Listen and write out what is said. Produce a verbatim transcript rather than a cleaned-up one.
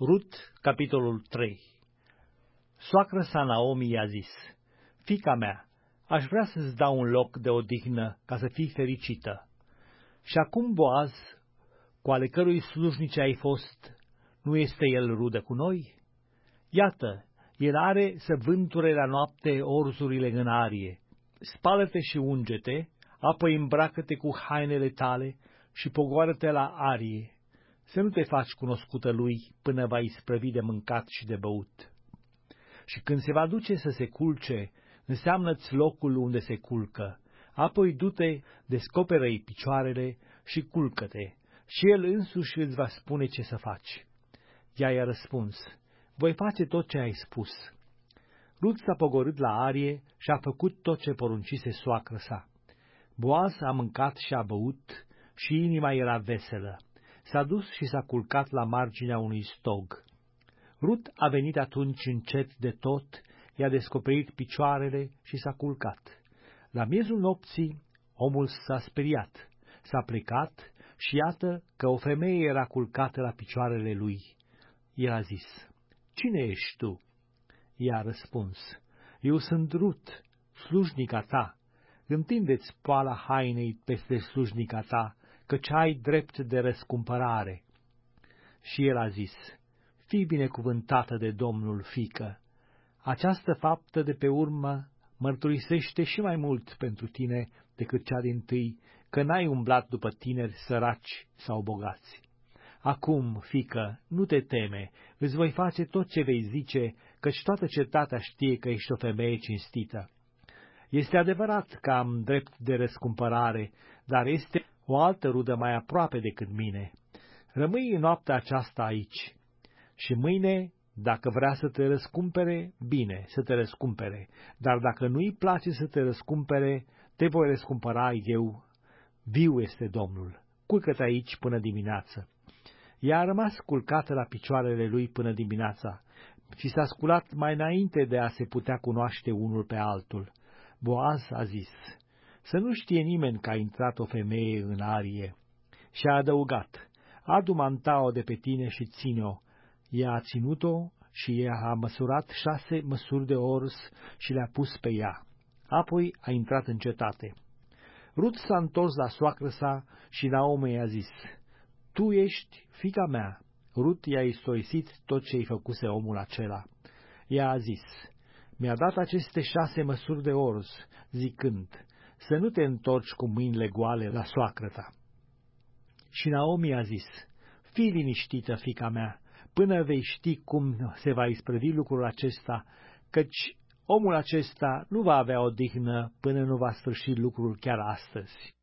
Rut, capitolul trei. Soacră sa Naomi i-a zis: Fiica mea, aș vrea să-ți dau un loc de odihnă ca să fii fericită. Și acum Boaz, cu ale cărui slujnice ai fost, nu este el rudă cu noi? Iată, el are să vânture la noapte orzurile în arie. Spală-te și unge-te, apoi îmbracă-te cu hainele tale și pogoară-te la arie. Să nu te faci cunoscută lui până va isprăvi de mâncat și de băut. Și când se va duce să se culce, înseamnă-ți locul unde se culcă, apoi du-te, descoperă-i picioarele și culcă-te, și el însuși îți va spune ce să faci. Ea i-a răspuns: voi face tot ce ai spus. Rut s-a pogorât la arie și a făcut tot ce poruncise soacră sa. Boaz a mâncat și a băut și inima era veselă. S-a dus și s-a culcat la marginea unui stog. Rut a venit atunci încet de tot, i-a descoperit picioarele și s-a culcat. La miezul nopții, omul s-a speriat, s-a plecat și iată că o femeie era culcată la picioarele lui. El a zis: cine ești tu? Ea a răspuns: eu sunt Rut, slujnica ta. Întinde-ți poala hainei peste slujnica ta, căci ai drept de răscumpărare. Și el a zis: fii binecuvântată de Domnul, fiică. Această faptă de pe urmă mărturisește și mai mult pentru tine decât cea dintâi, că n-ai umblat după tineri săraci sau bogați. Acum, fiică, nu te teme, îți voi face tot ce vei zice, căci toată cetatea știe că ești o femeie cinstită. Este adevărat că am drept de răscumpărare, dar este o altă rudă mai aproape decât mine. Rămâi noaptea aceasta aici și mâine, dacă vrea să te răscumpere, bine, să te răscumpere, dar dacă nu-i place să te răscumpere, te voi răscumpăra eu. Viu este Domnul. Culcă-te aici până dimineață. Ea a rămas culcată la picioarele lui până dimineața și s-a sculat mai înainte de a se putea cunoaște unul pe altul. Boaz a zis: să nu știe nimeni că a intrat o femeie în arie. Și a adăugat: adu mantao de pe tine și ține-o. Ea a ținut-o și ea a măsurat șase măsuri de orz și le-a pus pe ea. Apoi a intrat în cetate. Rut s-a întors la soacră sa și Naomi i-a zis: tu ești fiica mea. Rut i-a istorisit tot ce-i făcuse omul acela. Ea a zis: mi-a dat aceste șase măsuri de orz, zicând: să nu te întorci cu mâinile goale la soacră ta. Și Naomi a zis: fii liniștită, fiica mea, până vei ști cum se va isprăvi lucrul acesta, căci omul acesta nu va avea odihnă până nu va sfârși lucrul chiar astăzi.